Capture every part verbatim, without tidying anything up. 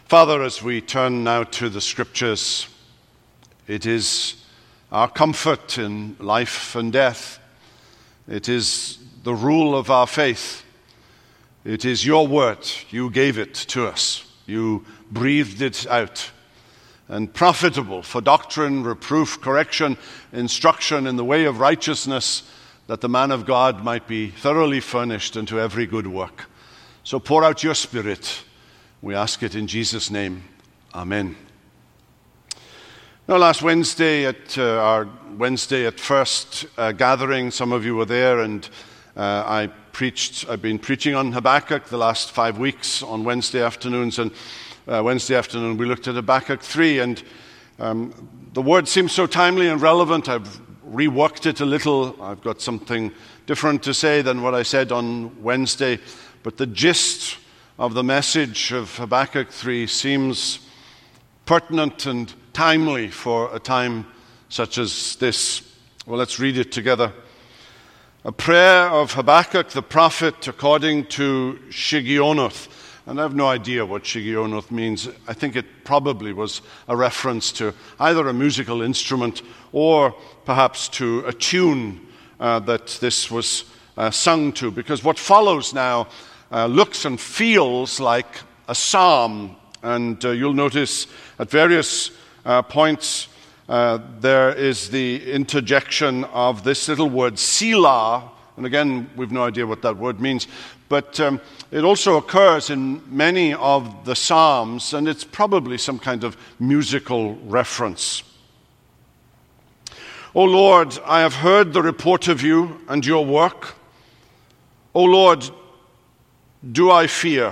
Father, as we turn now to the Scriptures, it is our comfort in life and death. It is the rule of our faith. It is your word. You gave it to us. You breathed it out. And profitable for doctrine, reproof, correction, instruction in the way of righteousness, that the man of God might be thoroughly furnished unto every good work. So pour out your Spirit. We ask it in Jesus' name. Amen. Now, last Wednesday at uh, our Wednesday at First uh, gathering, some of you were there, and uh, I preached. I've been preaching on Habakkuk the last five weeks on Wednesday afternoons, and uh, Wednesday afternoon we looked at Habakkuk three, and um, the word seems so timely and relevant. I've reworked it a little. I've got something different to say than what I said on Wednesday, but the gist of the message of Habakkuk three seems pertinent and timely for a time such as this. Well, let's read it together. A prayer of Habakkuk the prophet according to Shigionoth. And I have no idea what Shigionoth means. I think it probably was a reference to either a musical instrument or perhaps to a tune uh, that this was uh, sung to. Because what follows now Uh, looks and feels like a psalm, and uh, you'll notice at various uh, points uh, there is the interjection of this little word Selah, and again we've no idea what that word means, but um, it also occurs in many of the psalms, and it's probably some kind of musical reference. O Lord, I have heard the report of you and your work. O Lord, do I fear?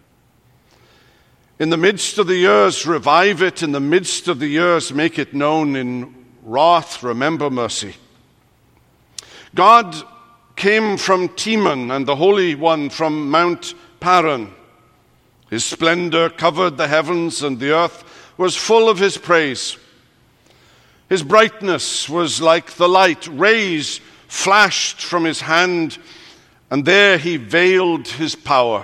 In the midst of the years, revive it. In the midst of the years, make it known. In wrath, remember mercy. God came from Teman, and the Holy One from Mount Paran. His splendor covered the heavens, and the earth was full of his praise. His brightness was like the light. Rays flashed from his hand, and there he veiled his power.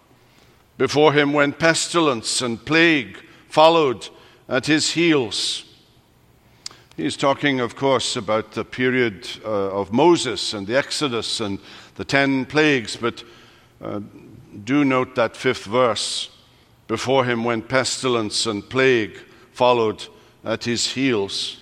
Before him went pestilence, and plague followed at his heels. He's talking, of course, about the period uh, of Moses and the Exodus and the ten plagues, but uh, do note that fifth verse. Before him went pestilence, and plague followed at his heels.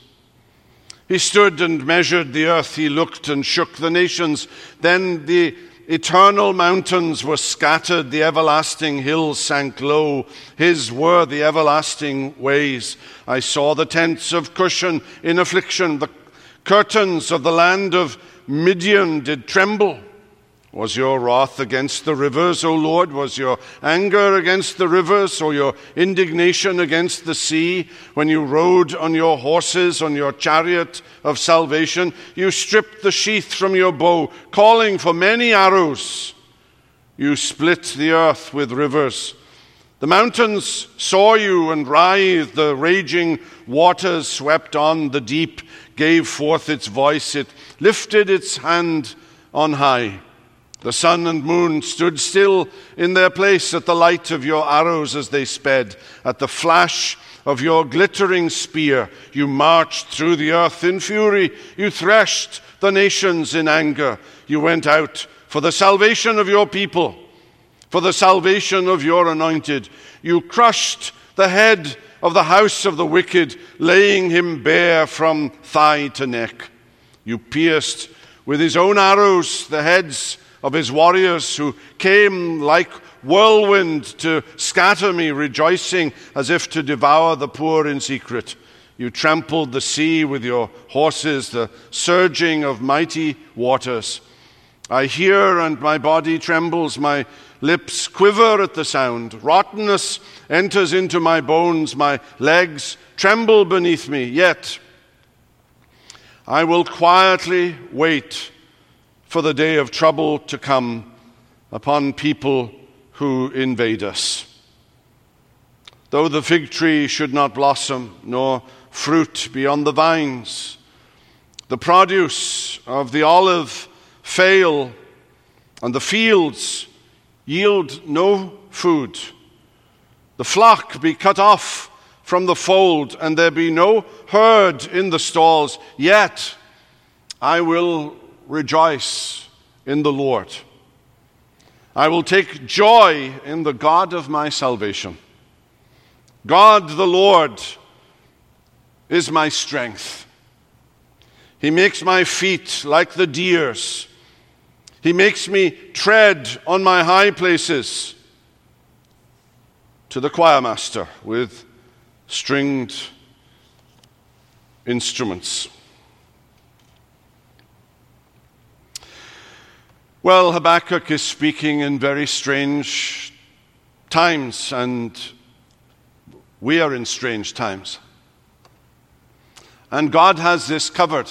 He stood and measured the earth. He looked and shook the nations. Then the eternal mountains were scattered, the everlasting hills sank low. His were the everlasting ways. I saw the tents of Cushan in affliction. The curtains of the land of Midian did tremble. Was your wrath against the rivers, O Lord? Was your anger against the rivers, or your indignation against the sea? When you rode on your horses, on your chariot of salvation, you stripped the sheath from your bow, calling for many arrows. You split the earth with rivers. The mountains saw you and writhed. The raging waters swept on. The deep gave forth its voice. It lifted its hand on high. The sun and moon stood still in their place at the light of your arrows as they sped. At the flash of your glittering spear, you marched through the earth in fury. You threshed the nations in anger. You went out for the salvation of your people, for the salvation of your anointed. You crushed the head of the house of the wicked, laying him bare from thigh to neck. You pierced with his own arrows the heads of his warriors, who came like whirlwind to scatter me, rejoicing as if to devour the poor in secret. You trampled the sea with your horses, the surging of mighty waters. I hear and my body trembles, my lips quiver at the sound. Rottenness enters into my bones, my legs tremble beneath me. Yet I will quietly wait for the day of trouble to come upon people who invade us. Though the fig tree should not blossom, nor fruit be on the vines, the produce of the olive fail, and the fields yield no food, the the flock be cut off from the fold, and there be no herd in the stalls, yet I will rejoice in the Lord. I will take joy in the God of my salvation. God the Lord is my strength. He makes my feet like the deer's. He makes me tread on my high places. To the choir master with stringed instruments. Well, Habakkuk is speaking in very strange times, and we are in strange times. And God has this covered.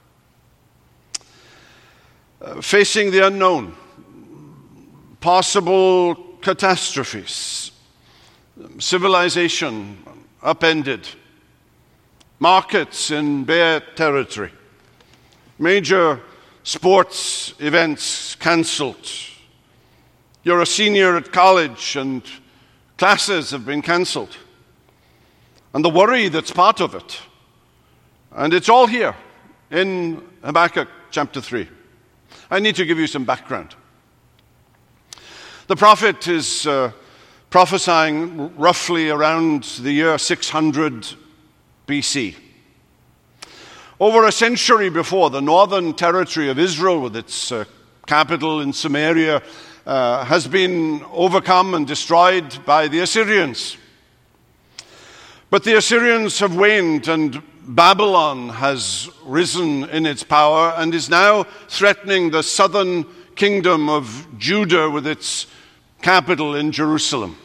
Uh, facing the unknown, possible catastrophes, civilization upended, markets in bare territory, major sports events cancelled. You're a senior at college and classes have been cancelled. And the worry that's part of it. And it's all here in Habakkuk chapter three. I need to give you some background. The prophet is uh, prophesying roughly around the year six hundred B C. Over a century before, the northern territory of Israel, with its uh, capital in Samaria, uh, has been overcome and destroyed by the Assyrians. But the Assyrians have waned, and Babylon has risen in its power and is now threatening the southern kingdom of Judah with its capital in Jerusalem.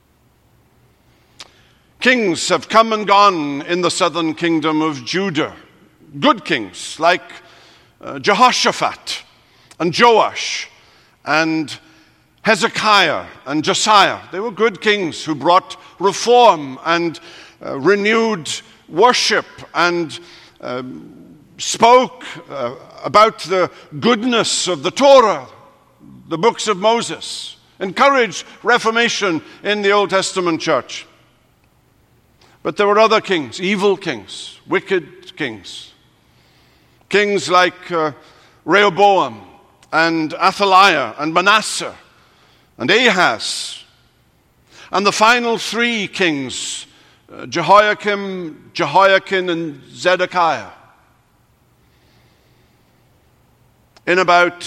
Kings have come and gone in the southern kingdom of Judah. Good kings like uh, Jehoshaphat and Joash and Hezekiah and Josiah. They were good kings who brought reform and uh, renewed worship and uh, spoke uh, about the goodness of the Torah, the books of Moses, encouraged reformation in the Old Testament church. But there were other kings, evil kings, wicked kings. Kings like uh, Rehoboam and Athaliah and Manasseh and Ahaz. And the final three kings, uh, Jehoiakim, Jehoiakim, and Zedekiah. In about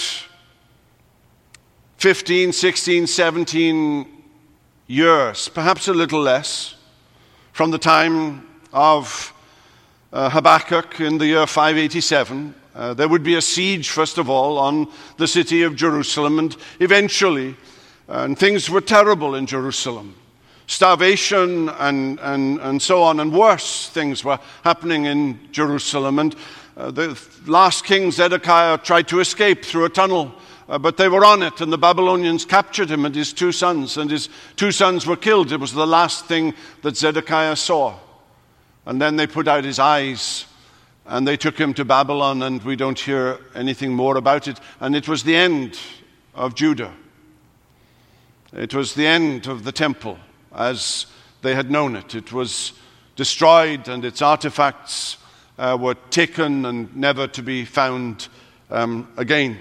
fifteen, sixteen, seventeen years, perhaps a little less, from the time of uh, Habakkuk in the year five eighty-seven, uh, there would be a siege, first of all, on the city of Jerusalem, and eventually, uh, and things were terrible in Jerusalem. Starvation and, and, and so on, and worse things were happening in Jerusalem. And uh, the last king, Zedekiah, tried to escape through a tunnel, uh, but they were on it, and the Babylonians captured him and his two sons, and his two sons were killed. It was the last thing that Zedekiah saw. And then they put out his eyes, and they took him to Babylon, and we don't hear anything more about it. And it was the end of Judah. It was the end of the temple as they had known it. It was destroyed, and its artifacts uh, were taken and never to be found um, again.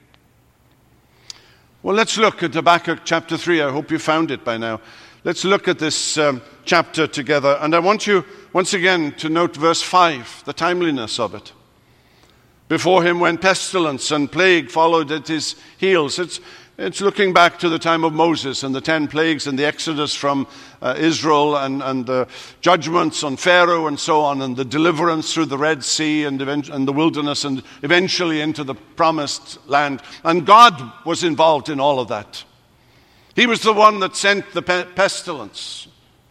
Well, let's look at Habakkuk chapter three. I hope you found it by now. Let's look at this um, chapter together. And I want you once again to note verse five, the timeliness of it. Before him went pestilence, and plague followed at his heels. It's It's looking back to the time of Moses and the ten plagues and the exodus from uh, Israel and, and the judgments on Pharaoh and so on, and the deliverance through the Red Sea and, event- and the wilderness and eventually into the promised land. And God was involved in all of that. He was the one that sent the pe- pestilence.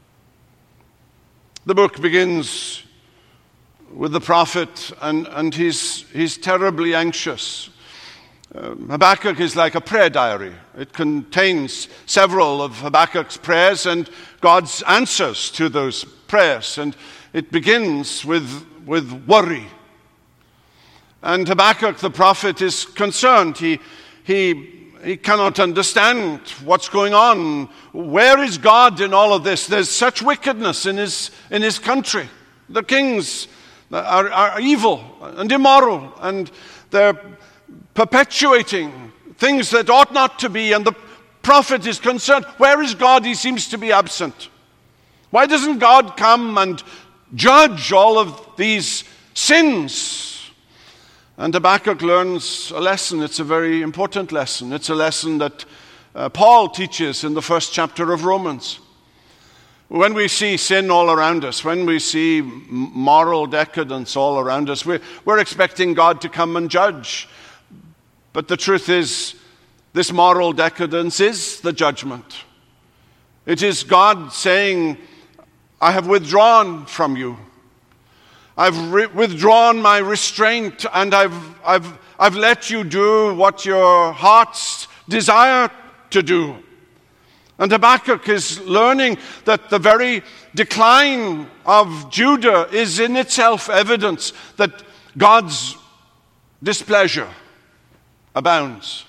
The book begins with the prophet, and, and he's, he's terribly anxious. Uh, Habakkuk is like a prayer diary. It contains several of Habakkuk's prayers and God's answers to those prayers. And it begins with, with worry. And Habakkuk the prophet is concerned. He, he he cannot understand what's going on. Where is God in all of this? There's such wickedness in his, in his country. The kings are, are evil and immoral, and they're perpetuating things that ought not to be, and the prophet is concerned. Where is God? He seems to be absent. Why doesn't God come and judge all of these sins? And Habakkuk learns a lesson. It's a very important lesson. It's a lesson that uh, Paul teaches in the first chapter of Romans. When we see sin all around us, when we see moral decadence all around us, we're, we're expecting God to come and judge. But the truth is, this moral decadence is the judgment. It is God saying, I have withdrawn from you. I've re- withdrawn my restraint, and I've, I've, I've let you do what your hearts desire to do. And Habakkuk is learning that the very decline of Judah is in itself evidence that God's displeasure abounds.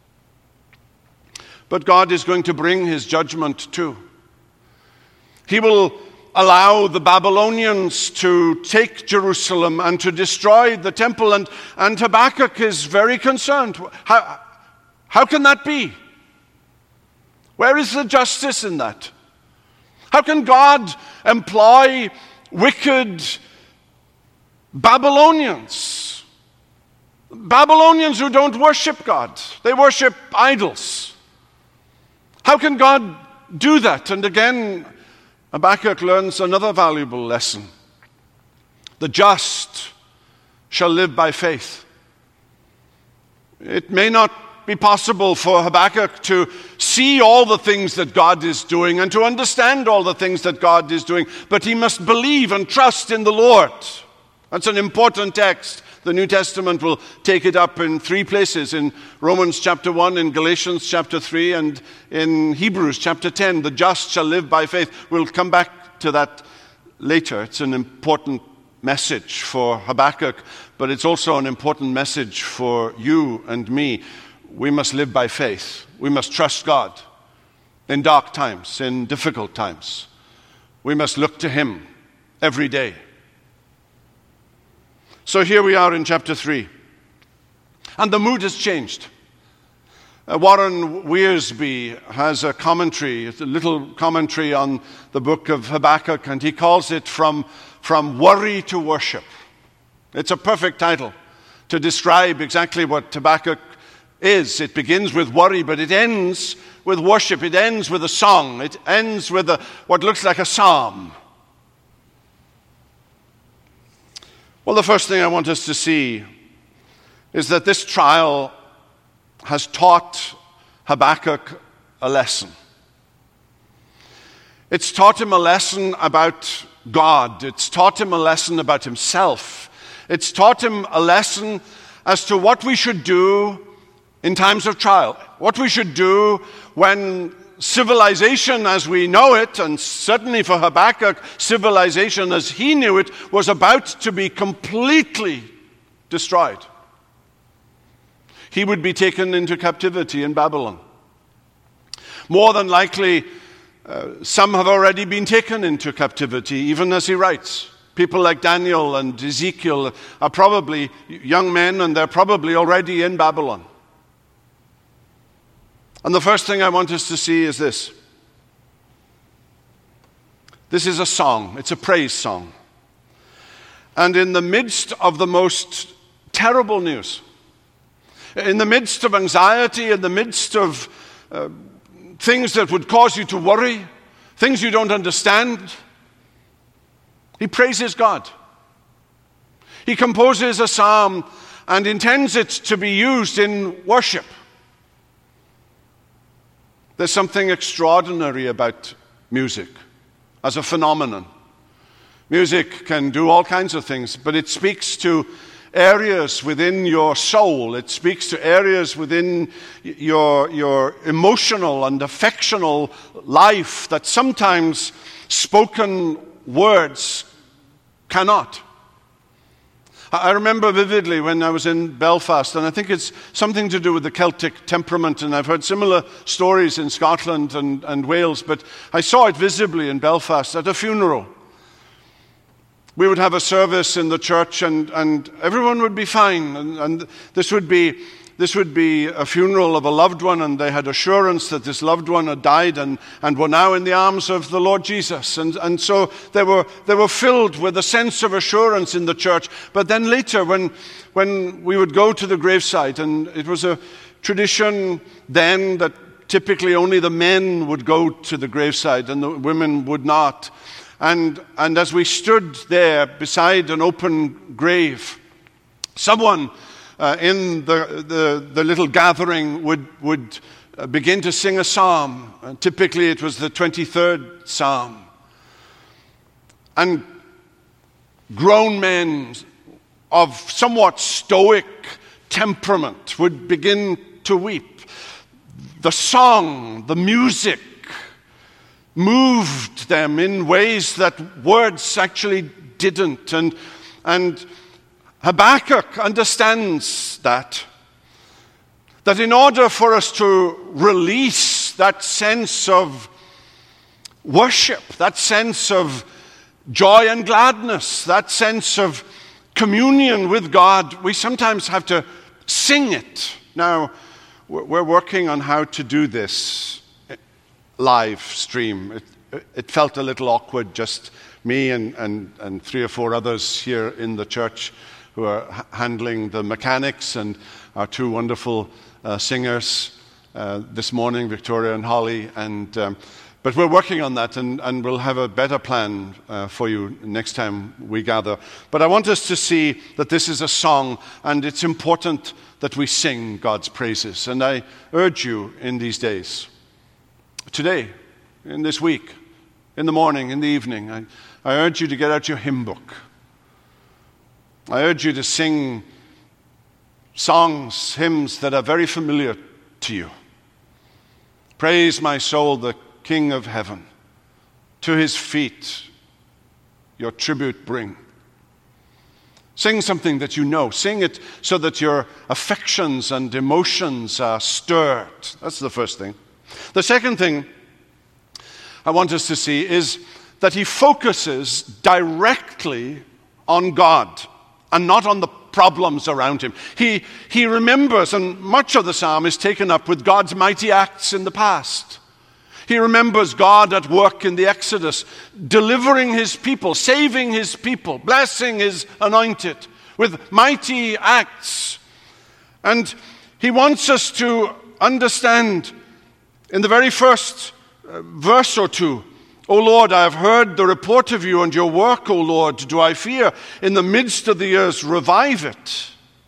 But God is going to bring his judgment too. He will allow the Babylonians to take Jerusalem and to destroy the temple. And, and Habakkuk is very concerned. How, how can that be? Where is the justice in that? How can God employ wicked Babylonians? Babylonians who don't worship God. They worship idols. How can God do that? And again, Habakkuk learns another valuable lesson. The just shall live by faith. It may not be possible for Habakkuk to see all the things that God is doing and to understand all the things that God is doing, but he must believe and trust in the Lord. That's an important text. The New Testament will take it up in three places, in Romans chapter one, in Galatians chapter three, and in Hebrews chapter ten. The just shall live by faith. We'll come back to that later. It's an important message for Habakkuk, but it's also an important message for you and me. We must live by faith. We must trust God in dark times, in difficult times. We must look to him every day. So here we are in chapter three. And the mood has changed. Uh, Warren Wiersbe has a commentary, a little commentary on the book of Habakkuk, and he calls it From, From Worry to Worship. It's a perfect title to describe exactly what Habakkuk is. It begins with worry, but it ends with worship. It ends with a song. It ends with a, what looks like a psalm. Well, the first thing I want us to see is that this trial has taught Habakkuk a lesson. It's taught him a lesson about God. It's taught him a lesson about himself. It's taught him a lesson as to what we should do in times of trial, what we should do when civilization as we know it, and certainly for Habakkuk, civilization as he knew it, was about to be completely destroyed. He would be taken into captivity in Babylon. More than likely, uh, some have already been taken into captivity, even as he writes. People like Daniel and Ezekiel are probably young men, and they're probably already in Babylon. And the first thing I want us to see is this. This is a song. It's a praise song. And in the midst of the most terrible news, in the midst of anxiety, in the midst of uh, things that would cause you to worry, things you don't understand, he praises God. He composes a psalm and intends it to be used in worship. There's something extraordinary about music as a phenomenon. Music can do all kinds of things, but it speaks to areas within your soul. It speaks to areas within your, your emotional and affectional life that sometimes spoken words cannot. I remember vividly when I was in Belfast, and I think it's something to do with the Celtic temperament, and I've heard similar stories in Scotland and, and Wales, but I saw it visibly in Belfast at a funeral. We would have a service in the church, and, and everyone would be fine, and, and this would be this would be a funeral of a loved one, and they had assurance that this loved one had died and, and were now in the arms of the Lord Jesus. And, and so they were they were filled with a sense of assurance in the church. But then later, when when we would go to the gravesite, and it was a tradition then that typically only the men would go to the gravesite and the women would not. And, and as we stood there beside an open grave, someone uh, in the, the, the little gathering would, would uh, begin to sing a psalm. And typically it was the twenty-third psalm. And grown men of somewhat stoic temperament would begin to weep. The song, the music, moved them in ways that words actually didn't. And, and Habakkuk understands that. That in order for us to release that sense of worship, that sense of joy and gladness, that sense of communion with God, we sometimes have to sing it. Now, we're working on how to do this live stream. It, it felt a little awkward, just me and, and, and three or four others here in the church who are h- handling the mechanics, and our two wonderful uh, singers uh, this morning, Victoria and Holly. And um, but we're working on that, and, and we'll have a better plan uh, for you next time we gather. But I want us to see that this is a song, and it's important that we sing God's praises. And I urge you in these days, today, in this week, in the morning, in the evening, I, I urge you to get out your hymn book. I urge you to sing songs, hymns that are very familiar to you. Praise my soul, the King of heaven. To his feet your tribute bring. Sing something that you know. Sing it so that your affections and emotions are stirred. That's the first thing. The second thing I want us to see is that he focuses directly on God and not on the problems around him. He, he remembers, and much of the psalm is taken up with God's mighty acts in the past. He remembers God at work in the Exodus, delivering his people, saving his people, blessing his anointed with mighty acts. And he wants us to understand in the very first uh, verse or two, O Lord, I have heard the report of you and your work, O Lord, do I fear. In the midst of the years, revive it.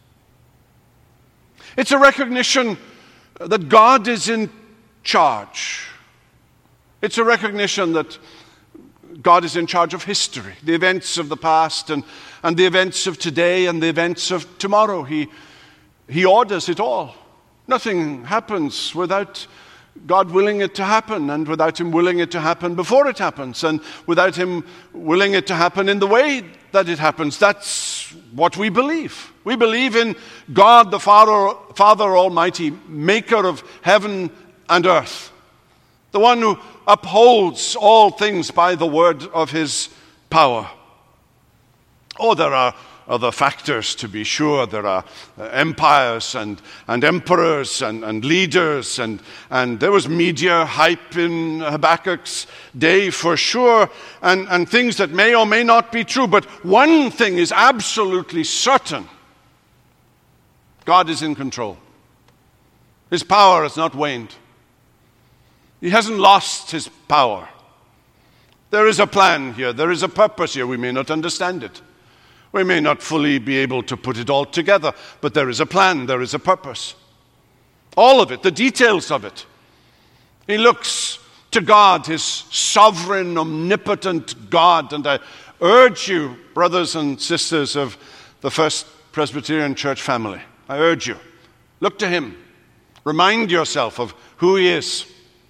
It's a recognition that God is in charge. It's a recognition that God is in charge of history, the events of the past and, and the events of today and the events of tomorrow. He, he orders it all. Nothing happens without God willing it to happen, and without him willing it to happen before it happens, and without him willing it to happen in the way that it happens. That's what we believe. We believe in God the Father, Father Almighty, maker of heaven and earth, the one who upholds all things by the word of his power. Oh, there are other factors, to be sure. There are uh, empires and, and emperors and, and leaders, and, and there was media hype in Habakkuk's day for sure, and, and things that may or may not be true. But one thing is absolutely certain. God is in control. His power has not waned. He hasn't lost his power. There is a plan here. There is a purpose here. We may not understand it. We may not fully be able to put it all together, but there is a plan, there is a purpose. All of it, the details of it. He looks to God, his sovereign, omnipotent God. And I urge you, brothers and sisters of the First Presbyterian Church family, I urge you, look to him. Remind yourself of who he is.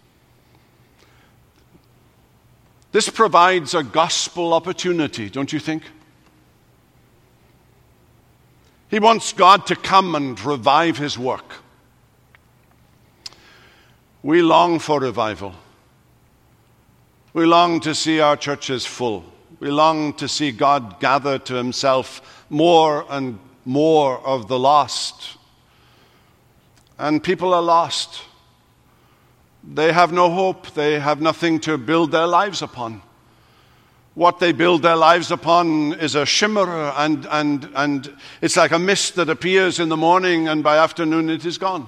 This provides a gospel opportunity, don't you think? He wants God to come and revive his work. We long for revival. We long to see our churches full. We long to see God gather to himself more and more of the lost. And people are lost. They have no hope. They have nothing to build their lives upon. What they build their lives upon is a shimmer, and, and, and it's like a mist that appears in the morning, and by afternoon it is gone.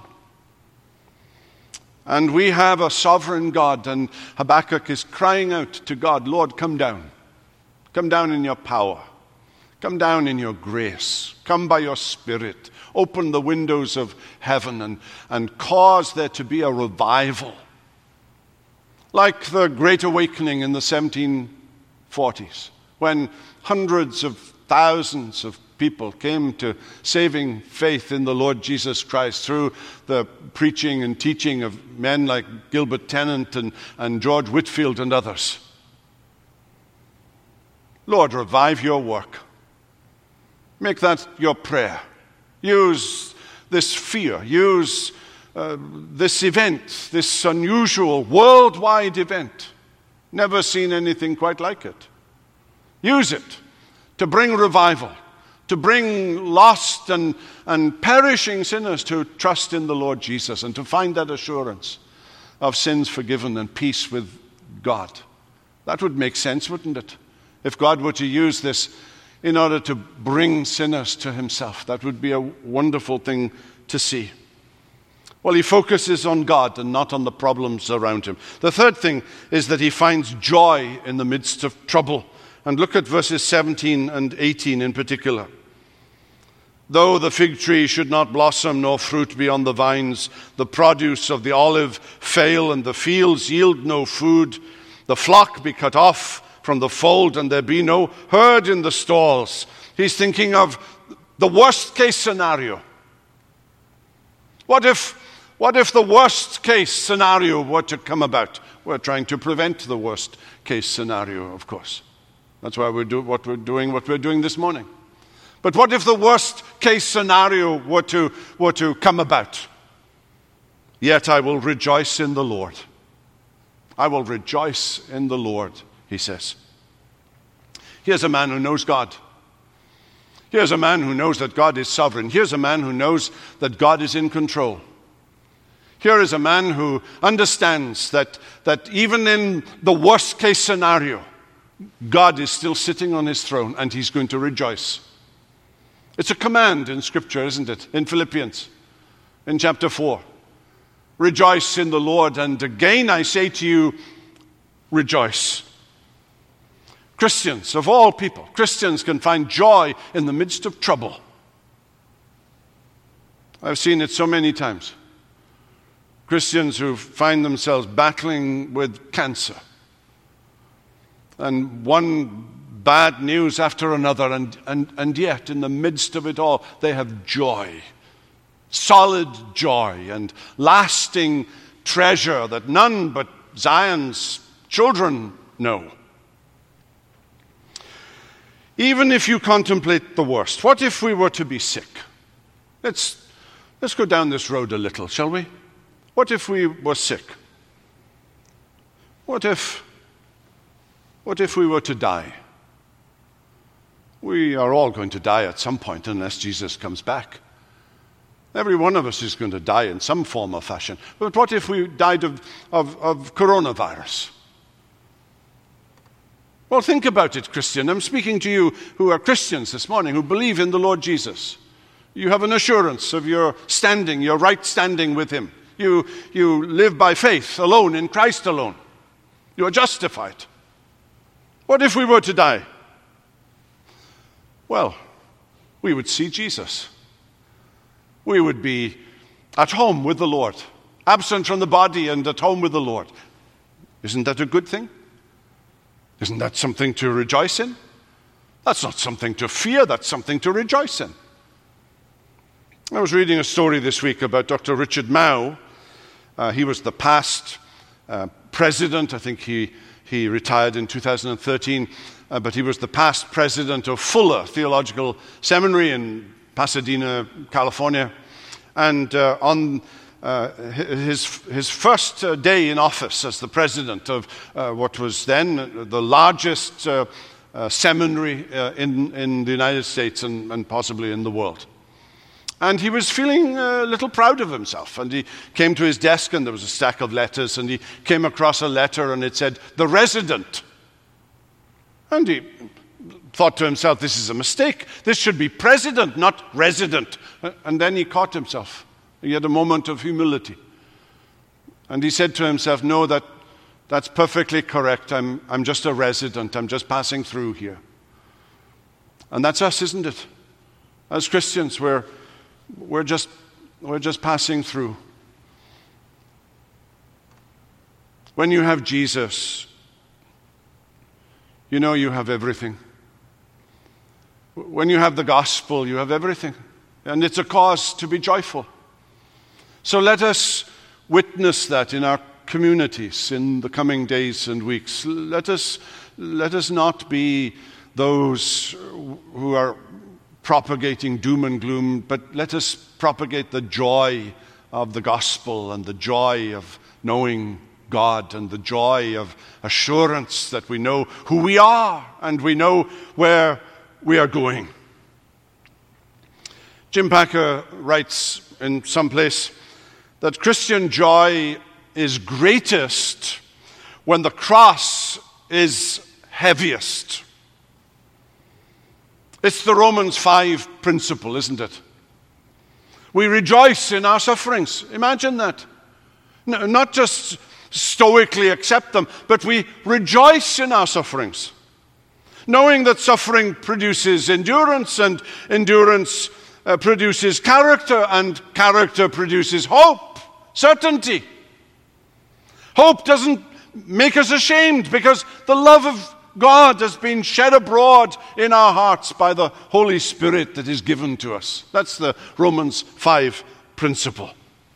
And we have a sovereign God, and Habakkuk is crying out to God, Lord, come down. Come down in your power. Come down in your grace. Come by your Spirit. Open the windows of heaven and, and cause there to be a revival. Like the Great Awakening in the seventeen forties, when hundreds of thousands of people came to saving faith in the Lord Jesus Christ through the preaching and teaching of men like Gilbert Tennant and, and George Whitefield and others. Lord, revive your work. Make that your prayer. Use this fear. Use uh, this event, this unusual worldwide event. Never seen anything quite like it. Use it to bring revival, to bring lost and, and perishing sinners to trust in the Lord Jesus and to find that assurance of sins forgiven and peace with God. That would make sense, wouldn't it? If God were to use this in order to bring sinners to himself, that would be a wonderful thing to see. Well, he focuses on God and not on the problems around him. The third thing is that he finds joy in the midst of trouble. And look at verses seventeen and eighteen in particular. Though the fig tree should not blossom, nor fruit be on the vines, the produce of the olive fail, and the fields yield no food, the flock be cut off from the fold, and there be no herd in the stalls. He's thinking of the worst case scenario. What if, what if the worst case scenario were to come about? We're trying to prevent the worst case scenario, of course. That's why we do what we're doing, what we're doing this morning. But what if the worst case scenario were to, were to come about? Yet I will rejoice in the Lord. I will rejoice in the Lord, he says. Here's a man who knows God. Here's a man who knows that God is sovereign. Here's a man who knows that God is in control. Here is a man who understands that, that even in the worst case scenario, God is still sitting on his throne and he's going to rejoice. It's a command in Scripture, isn't it? In Philippians, in chapter four. Rejoice in the Lord, and again I say to you, rejoice. Christians, of all people, Christians can find joy in the midst of trouble. I've seen it so many times. Christians who find themselves battling with cancer. And one bad news after another, and, and, and yet in the midst of it all, they have joy. Solid joy and lasting treasure that none but Zion's children know. Even if you contemplate the worst, what if we were to be sick? Let's, let's go down this road a little, shall we? What if we were sick? What if, what if we were to die? We are all going to die at some point unless Jesus comes back. Every one of us is going to die in some form or fashion. But what if we died of, of, of coronavirus? Well, think about it, Christian. I'm speaking to you who are Christians this morning, who believe in the Lord Jesus. You have an assurance of your standing, your right standing with him. You, you live by faith alone, in Christ alone. You are justified. What if we were to die? Well, we would see Jesus. We would be at home with the Lord, absent from the body and at home with the Lord. Isn't that a good thing? Isn't that something to rejoice in? That's not something to fear, that's something to rejoice in. I was reading a story this week about Doctor Richard Mao. Uh, he was the past uh, president. I think he, he retired in two thousand thirteen, uh, but he was the past president of Fuller Theological Seminary in Pasadena, California. And uh, on uh, his, his first uh, day in office as the president of uh, what was then the largest uh, uh, seminary uh, in, in the United States and, and possibly in the world. And he was feeling a little proud of himself. And he came to his desk and there was a stack of letters, and he came across a letter and it said, "The Resident." And he thought to himself, this is a mistake. This should be president, not resident. And then he caught himself. He had a moment of humility. And he said to himself, no, that, that's perfectly correct. I'm, I'm just a resident. I'm just passing through here. And that's us, isn't it? As Christians, we're, we're, just, we're just passing through. When you have Jesus, you know you have everything. When you have the gospel, you have everything. And it's a cause to be joyful. So let us witness that in our communities in the coming days and weeks. Let us, let us not be those who are propagating doom and gloom, but let us propagate the joy of the gospel and the joy of knowing God and the joy of assurance that we know who we are and we know where we are going. Jim Packer writes in some place that Christian joy is greatest when the cross is heaviest. It's the Romans five principle, isn't it? We rejoice in our sufferings. Imagine that. No, not just stoically accept them, but we rejoice in our sufferings, knowing that suffering produces endurance, and endurance uh, produces character, and character produces hope, certainty. Hope doesn't make us ashamed because the love of God has been shed abroad in our hearts by the Holy Spirit that is given to us. That's the Romans five principle.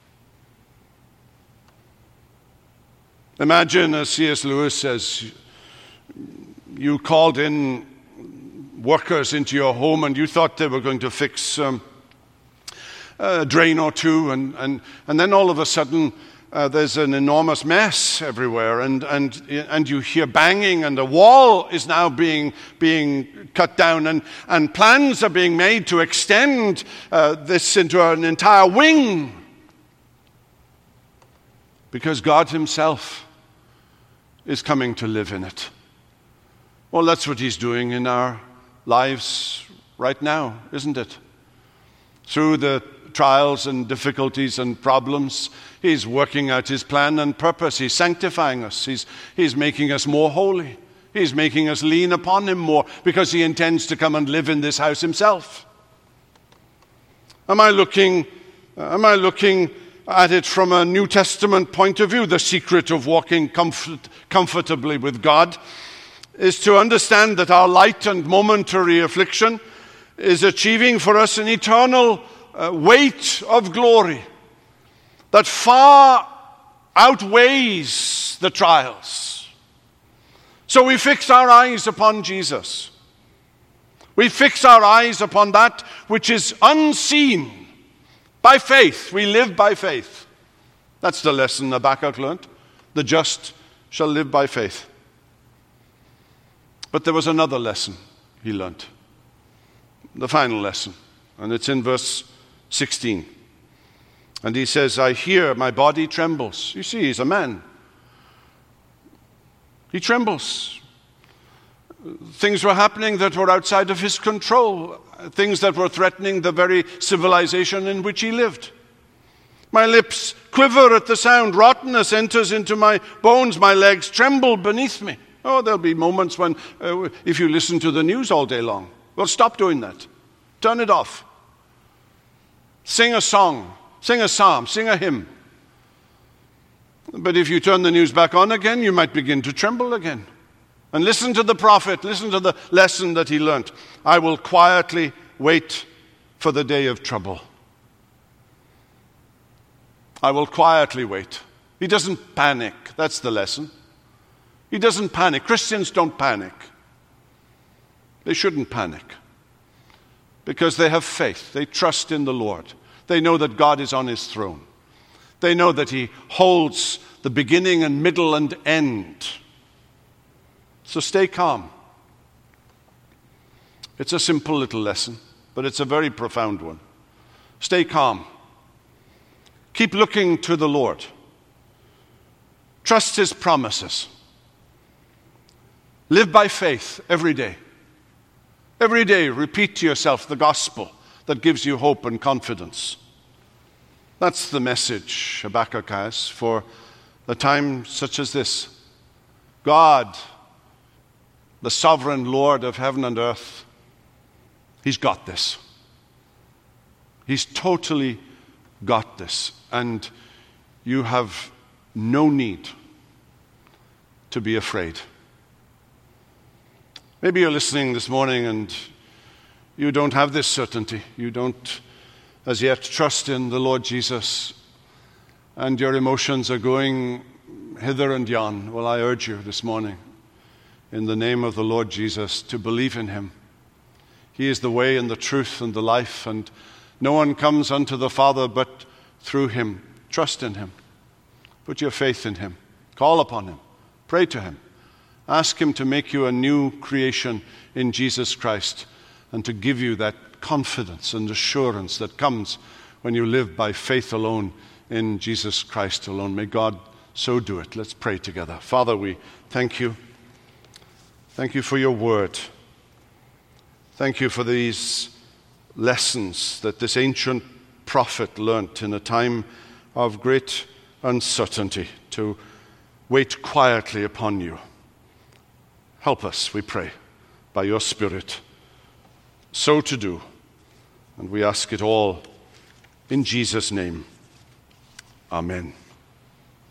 Imagine, as C S Lewis says, you called in workers into your home and you thought they were going to fix um, a drain or two, and, and, and then all of a sudden uh, there's an enormous mess everywhere, and, and, and you hear banging, and a wall is now being, being cut down, and, and plans are being made to extend uh, this into an entire wing, because God himself is coming to live in it. Well, that's what he's doing in our lives right now, isn't it? Through the trials and difficulties and problems, he's working out his plan and purpose. He's sanctifying us. He's, he's making us more holy. He's making us lean upon him more because he intends to come and live in this house himself. Am I looking, am I looking at it from a New Testament point of view? The secret of walking comfort, comfortably with God is to understand that our light and momentary affliction is achieving for us an eternal uh, weight of glory that far outweighs the trials. So we fix our eyes upon Jesus. We fix our eyes upon that which is unseen. By faith, we live by faith. That's the lesson Habakkuk learned. The just shall live by faith. But there was another lesson he learned. The final lesson. And it's in verse sixteen. And he says, I hear my body trembles. You see, he's a man. He trembles. Things were happening that were outside of his control. Things that were threatening the very civilization in which he lived. My lips quiver at the sound. Rottenness enters into my bones. My legs tremble beneath me. Oh, there'll be moments when, uh, if you listen to the news all day long, well, stop doing that. Turn it off. Sing a song. Sing a psalm. Sing a hymn. But if you turn the news back on again, you might begin to tremble again. And listen to the prophet. Listen to the lesson that he learned. I will quietly wait for the day of trouble. I will quietly wait. He doesn't panic. That's the lesson. He doesn't panic. Christians don't panic. They shouldn't panic. because they have faith. They trust in the Lord. They know that God is on his throne. They know that he holds the beginning and middle and end. So stay calm. It's a simple little lesson, but it's a very profound one. Stay calm. Keep looking to the Lord. Trust his promises. Live by faith every day. Every day, repeat to yourself the gospel that gives you hope and confidence. That's the message Habakkuk has for a time such as this. God, the sovereign Lord of heaven and earth, he's got this. He's totally got this. And you have no need to be afraid. Maybe you're listening this morning and you don't have this certainty. You don't as yet trust in the Lord Jesus, and your emotions are going hither and yon. Well, I urge you this morning, in the name of the Lord Jesus, to believe in him. He is the way and the truth and the life, and no one comes unto the Father but through him. Trust in him. Put your faith in him. Call upon him. Pray to him. Ask him to make you a new creation in Jesus Christ and to give you that confidence and assurance that comes when you live by faith alone in Jesus Christ alone. May God so do it. Let's pray together. Father, we thank you. Thank you for your word. Thank you for these lessons that this ancient prophet learnt in a time of great uncertainty, to wait quietly upon you. Help us, we pray, by your Spirit, so to do. And we ask it all in Jesus' name. Amen.